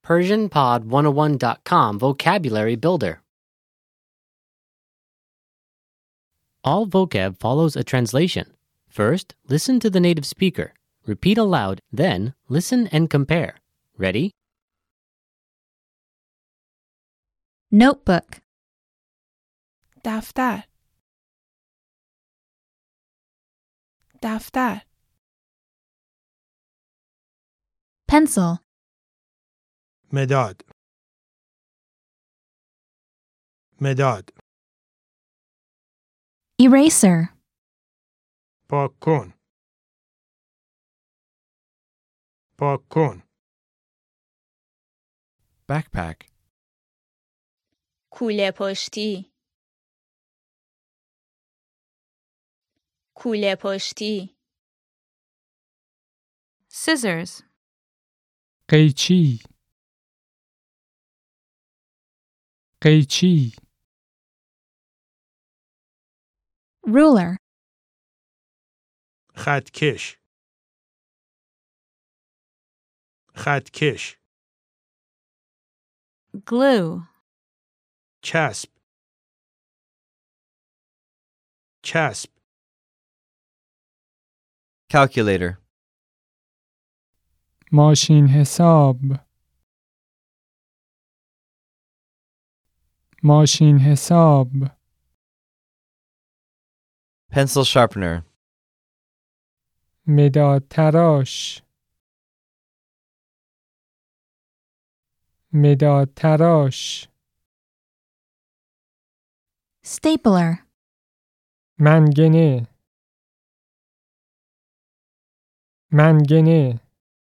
PersianPod101.com Vocabulary Builder. All vocab follows a translation. First, listen to the native speaker. Repeat aloud, then listen and compare. Ready? Notebook, دفتر دفتر pencil, مداد مداد eraser, پاک کن پاک کن backpack, کوله پشتی کوله پشتی scissors قیچی قیچی ruler, خطکش خطکش glue چسب چسب calculator, ماشین حساب ماشین حساب pencil sharpener, مداد تراش مداد تراش stapler, منگنه منگنه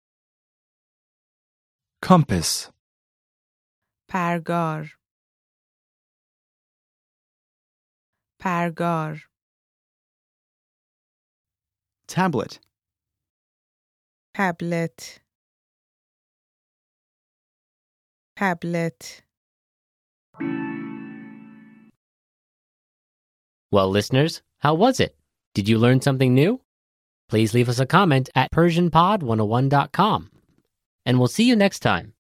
compass, پرگار پرگار tablet, تبلت تبلت Well, listeners, how was it? Did you learn something new? Please leave us a comment at PersianPod101.com. And we'll see you next time.